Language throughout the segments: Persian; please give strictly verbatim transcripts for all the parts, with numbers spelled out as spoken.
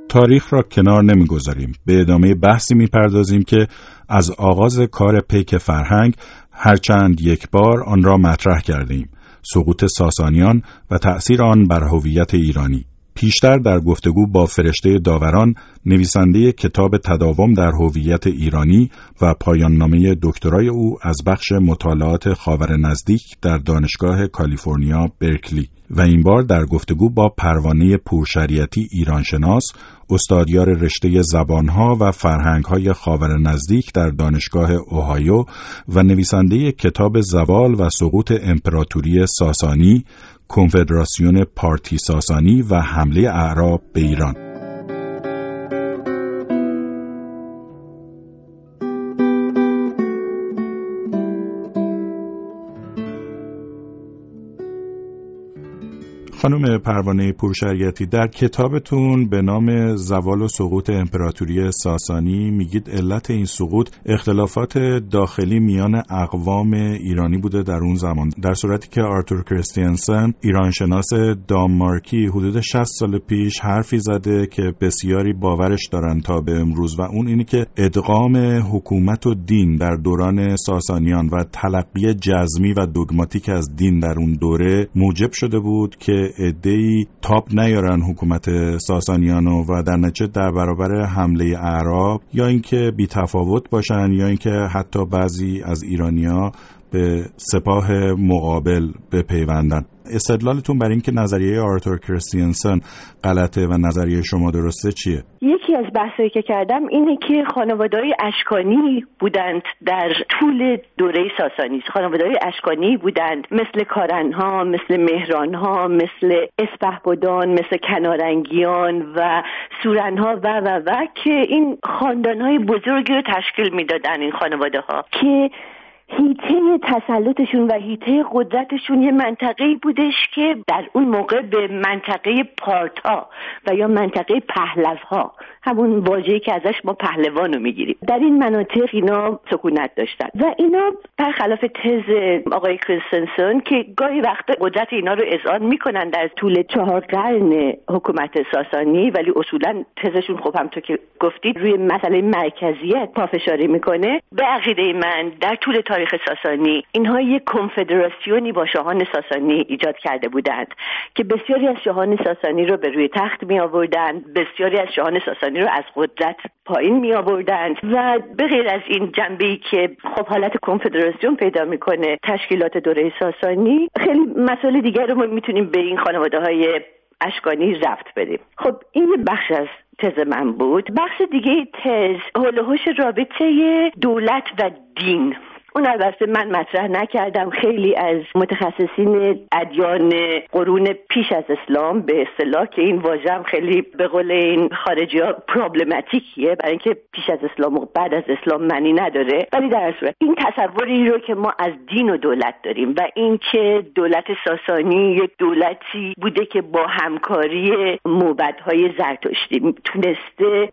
تاریخ را کنار نمی‌گذاریم. به ادامه بحثی می‌پردازیم که از آغاز کار پیک فرهنگ هرچند یک بار آن را مطرح کردیم: سقوط ساسانیان و تأثیر آن بر هویت ایرانی. پیشتر در گفتگو با فرشته داوران، نویسنده کتاب تداوم در هویت ایرانی و پایان نامه دکترای او از بخش مطالعات خاور نزدیک در دانشگاه کالیفرنیا برکلی، و این بار در گفتگو با پروانه پورشریعتی ایرانشناس، استادیار رشته زبانها و فرهنگهای خاور نزدیک در دانشگاه اوهایو و نویسنده کتاب زوال و سقوط امپراتوری ساسانی، کنفدراسیون پارتی ساسانی و حمله اعراب به ایران. خانم پروانه پورشریعتی، در کتابتون به نام زوال و سقوط امپراتوری ساسانی میگید علت این سقوط اختلافات داخلی میان اقوام ایرانی بوده در اون زمان، در صورتی که آرتور کریستیانسن، ایرانشناس دانمارکی، حدود شصت سال پیش حرفی زده که بسیاری باورش دارن تا به امروز، و اون اینی که ادغام حکومت و دین در دوران ساسانیان و تلقی جزمی و دوگماتیک از دین در اون دوره موجب شده بود که عده‌ای تاب نیارن حکومت ساسانیانو و در نتیجه در برابر حمله اعراب یا اینکه بی تفاوت باشن یا اینکه حتی بعضی از ایرانی‌ها به سپاه مقابل بپیوندن. استدلالتون برای اینکه نظریه آرتور کریستیانسن غلطه و نظریه شما درسته چیه؟ یکی از بحثایی که کردم اینه که خانواده‌های اشکانی بودند در طول دوره ساسانی. خانواده‌های اشکانی بودند مثل کارنها، مثل مهرانها، مثل اسپهبدان، مثل کنارنگیان و سورنها و و و که این خاندان‌های بزرگی رو تشکیل میدادن این خانواده‌ها که هیته تسلطشون و هیته قدرتشون یه منطقه‌ای بودش که در اون موقع به منطقه پارتا و یا منطقه پهلوها، همون واژه‌ای که ازش ما پهلوان رو میگیریم، در این مناطق اینا سکونت داشتن و اینا برخلاف تز آقای کریستنسن که گاهی وقت قدرت اینا رو اذعان میکنن در طول چهار قرن حکومت ساسانی، ولی اصولا تزشون خب همونطور که گفتید روی مسئله مرکزیت پافشاری میکنه. به عقیده من در طول تاریخ ساسانی اینها یک کنفدراسیونی با شاهان ساسانی ایجاد کرده بودند که بسیاری از شاهان ساسانی رو به روی تخت می آوردند، بسیاری از شاهان ساسانی رو از قدرت پایین می آوردند و به غیر از این جنبه‌ای که خب حالت کنفدراسیون پیدا میکنه تشکیلات دوره ساسانی، خیلی مسائل دیگر رو ما میتونیم به این خانواده‌های اشکانی ربط بدیم. خب این یه بخش از تز من بود. بخش دیگه تز حول و حوش رابطه دولت و دین، اون البته من مطرح نکردم. خیلی از متخصصین ادیان قرون پیش از اسلام به اصطلاح، که این واژه هم خیلی به قول این خارجی‌ها پرابلماتیکیه برای اینکه پیش از اسلام و بعد از اسلام معنی نداره، ولی در اصل این تصوری رو که ما از دین و دولت داریم و این که دولت ساسانی یک دولتی بوده که با همکاری موبدهای زرتشتی تونسته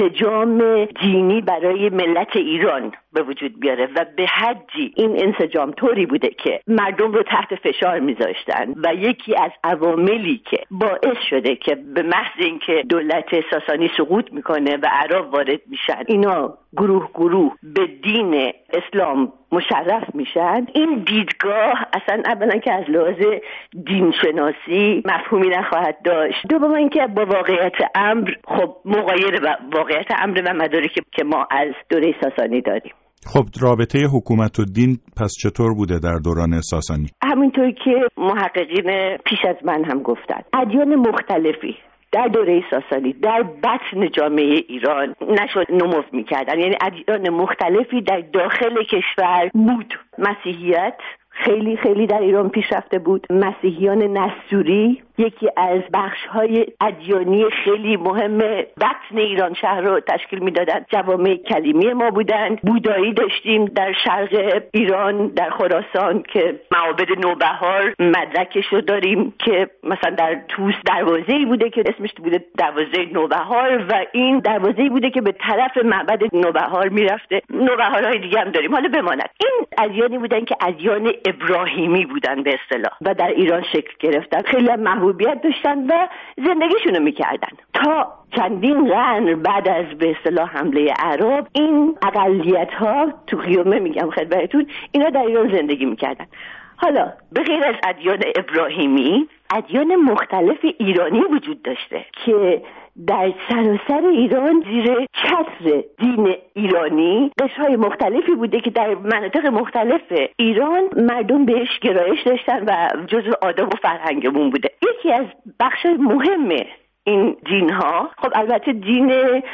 انسجام دینی برای ملت ایران به وجود بیاره و به حدی این انسجام طوری بوده که مردم رو تحت فشار میذاشتن و یکی از عواملی که باعث شده که به محض اینکه دولت ساسانی سقوط میکنه و اعراب وارد میشن اینا گروه گروه به دین اسلام مشرف میشن، این دیدگاه اصلا اولا که از لحاظ دین شناسی مفهومی نخواهد داشت، دوم اینکه با واقعیت امر خب مغایر با واقعیت امر و مدارکی که ما از دوره ساسانی داریم. خب رابطه حکومت و دین پس چطور بوده در دوران ساسانی؟ همینطور که محققین پیش از من هم گفتن، ادیان مختلفی در دوره ساسانی در بطن جامعه ایران نشد نمو می‌کردن، یعنی ادیان مختلفی در داخل کشور بود. مسیحیت خیلی خیلی در ایران پیشرفته بود. مسیحیان نسوری یکی از بخش‌های ادیانی خیلی مهم بطن ایران شهر رو تشکیل می‌دادند. جوامع کلیمی ما بودند. بودایی داشتیم در شرق ایران، در خراسان که معابد نوبهار مدرکش رو داریم که مثلا در توس دروازه‌ای بوده که اسمش بوده دروازه نوبهار و این دروازه‌ای بوده که به طرف معبد نوبهار می‌رفته. نوبهارهای دیگه هم داریم. حالا بماند این ادیانی بودن که ادیان ابراهیمی بودن به اصطلاح و در ایران شکل گرفتن. خیلی محبوب محبوبیت داشتن و زندگیشونو میکردن. تا چندین قرن بعد از به اصطلاح حمله عرب این اقلیت ها تو قیومه میگم خدمتتون اینا در ایران زندگی میکردن. حالا به غیر از ادیان ابراهیمی ادیان مختلف ایرانی وجود داشته که در سراسر ایران زیر چتر دین ایرانی قشرهای مختلفی بوده که در مناطق مختلف ایران مردم بهش گرایش داشتن و جزو آداب و فرهنگمون بوده. یکی از بخش مهم این دین ها خب البته دین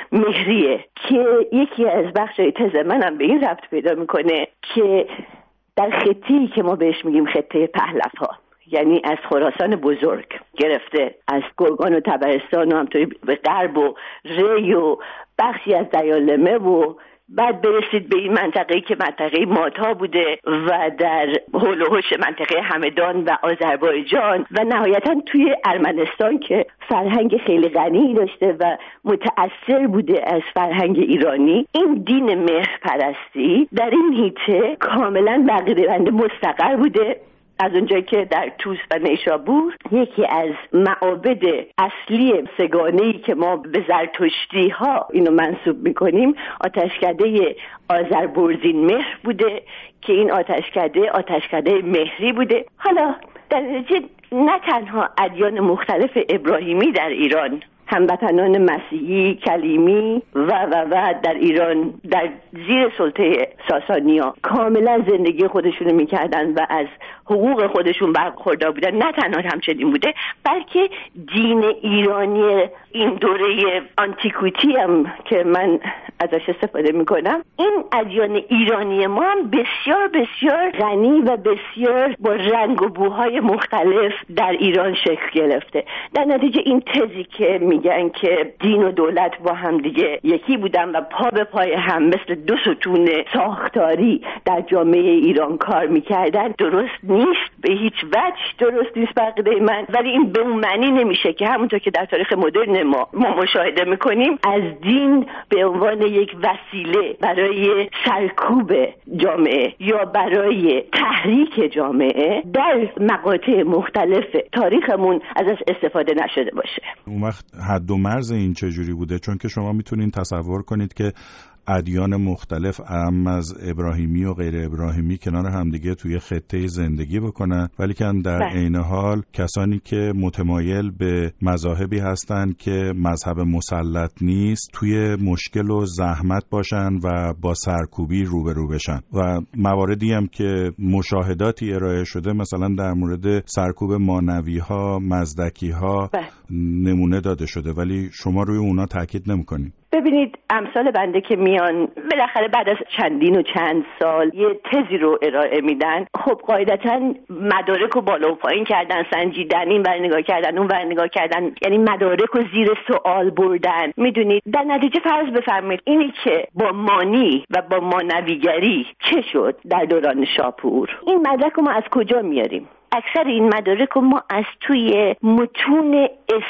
مهریه که یکی از بخشای تز منم به این ربط پیدا میکنه که در خطی که ما بهش میگیم خطه پهلوی ها، یعنی از خراسان بزرگ گرفته از گرگان و طبرستان و همطوری به غرب و ری و بخشی از دیالمه و بعد برسید به این منطقه‌ای که منطقه ماتا بوده و در حول و حوش منطقه همدان و آذربایجان و نهایتاً توی ارمنستان که فرهنگ خیلی غنی داشته و متأثر بوده از فرهنگ ایرانی. این دین مهرپرستی در این حیطه کاملاً بقیده‌بنده مستقر بوده. از اونجایی که در طوس و نیشابور یکی از معابد اصلی سگانه‌ای که ما به زرتشتی ها اینو منسوب میکنیم آتشکده آذربرزین مهر بوده که این آتشکده آتشکده مهری بوده. حالا در نتیجه نه تنها ادیان مختلف ابراهیمی در ایران، هموطنان مسیحی، کلیمی و و و در ایران در زیر سلطه ساسانی‌ها کاملا زندگی خودشونو میکردن و از حقوق خودشون برخوردار بودن. نه تنها همچنین بوده بلکه دین ایرانی این دوره آنتیکویتی هم که من ازش استفاده میکنم، این ادیان ایرانی ما هم بسیار بسیار غنی و بسیار با رنگ و بوهای مختلف در ایران شکل گرفته. در نتیجه این تزی که میگن که دین و دولت با هم دیگه یکی بودن و پا به پای هم مثل دو ستون ساختاری در جامعه ایران کار میکردن درست نیست، به هیچ وجه درست نیست بقیده من. ولی این به اون معنی نمیشه که همونطور که در تاریخ مدرن ما ما مشاهده میکنیم از دین به عنوان یک وسیله برای سرکوب جامعه یا برای تحریک جامعه در مقاطع مختلف تاریخمون ازش استفاده نشده باشه. اون وقت حد و مرز این چجوری بوده؟ چون که شما میتونین تصور کنید که ادیان مختلف هم از ابراهیمی و غیر ابراهیمی کنار همدیگه توی خطه زندگی بکنن، ولی که در عین حال کسانی که متمایل به مذاهبی هستن که مذهب مسلط نیست توی مشکل و زحمت باشن و با سرکوبی روبرو بشن. و مواردی هم که مشاهداتی ارائه شده مثلا در مورد سرکوب مانوی ها، مزدکی ها نمونه داده شده، ولی شما روی اونا تاکید نمی‌کنید. ببینید امثال بنده که میان بالاخره بعد از چندین و چند سال یه تزی رو ارائه میدن، خب قاعدتاً مدارک رو بالا و پایین کردن، سنجیدن، این ور نگاه کردن اون ور نگاه کردن، یعنی مدارک رو زیر سوال بردن. میدونید در نتیجه فرض بفرمایید اینی که با مانی و با مانویگری چه شد در دوران شاپور، این مدرک رو ما از کجا میاریم؟ اکثر این مدارک رو ما از توی متون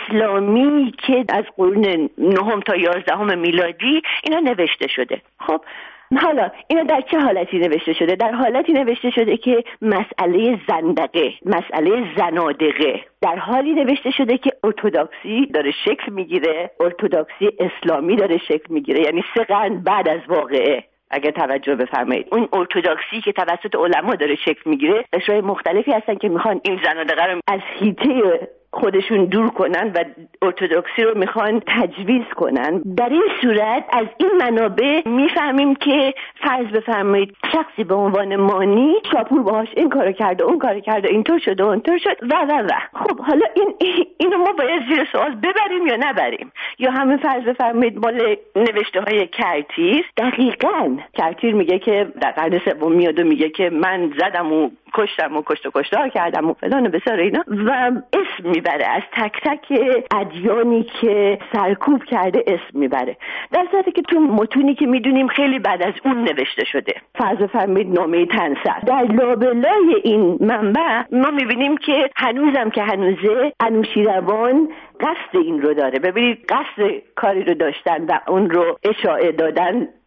اسلامی که از قرون نهم تا یازدهم میلادی اینا نوشته شده. خب حالا اینا در چه حالتی نوشته شده؟ در حالتی نوشته شده که مسئله زندقه، مسئله زنادقه در حالی نوشته شده که ارتدوکسی داره شکل میگیره، ارتدوکسی اسلامی داره شکل میگیره، یعنی سه قرن بعد از واقعه. اگر توجه بفرمایید اون ارتدوکسی که توسط علما داره شکل میگیره، قشرهای مختلفی هستن که میخوان این زنادقه رو از حیطه خودشون دور کنن و ارتدوکسی رو میخوان تجویز کنن. در این صورت از این منابع میفهمیم که فرض بفرمایید شخصی به عنوان مانی شاپور باهاش این کارو کرده، اون کارو کرده، اینطور شده، اونطور شد و و و خب حالا این اینو ما باید زیر سوال ببریم یا نبریم؟ یا همین فرض بفرمایید مال نوشته های کرتیر، دقیقاً کرتیر میگه که در قرن سوم میاد و میگه که من زدم و کشتم و کشت و کشتار کردم و فلان و بسار اینا و اسم میبره از تک تک ادیانی که سرکوب کرده اسم میبره، در صورتی که تو متونی که میدونیم خیلی بعد از اون نوشته شده. فرض فرمایید نامه تنسر، در لابلای این منبع ما میبینیم که هنوزم که هنوزه انوشیروان قصد این رو داره. ببینید قصد کاری رو داشتن و اون رو اشاعه دادن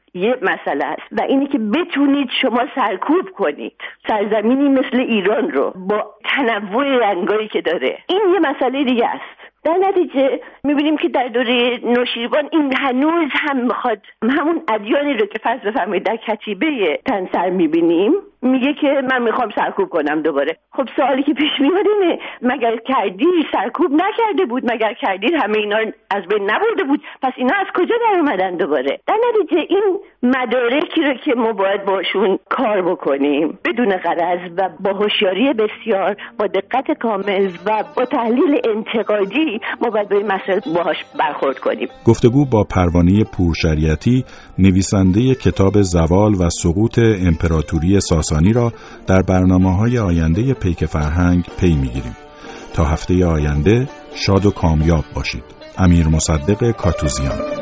یه مسئله است و اینی که بتونید شما سرکوب کنید سرزمینی مثل ایران رو با تنوع رنگایی که داره. این یه مسئله دیگه است. در نتیجه میبینیم که در دوره نوشیروان این هنوز هم میخواد همون ادیانی رو که فرض بفرمایید در کتیبه تنسر میبینیم، میگه که من میخوام سرکوب کنم دوباره. خب سوالی که پیش میاد اینه مگر کردی سرکوب نکرده بود؟ مگر کردی همه اینا از بین نبرده بود؟ پس اینا از کجا در اومدن دوباره؟ در نتیجه این مدارکی رو که ما باید باشون کار بکنیم بدون غرض و با هوشیاری بسیار، با دقت کامل و با تحلیل انتقادی ما باید به این مسئله باهاش برخورد کنیم. گفتگو با پروانه پورشریعتی، نویسنده کتاب زوال و سقوط امپراتوری ساسانی را در برنامه‌های آینده پیک فرهنگ پی می‌گیریم. تا هفته آینده شاد و کامیاب باشید. امیر مصدق کاتوزیان.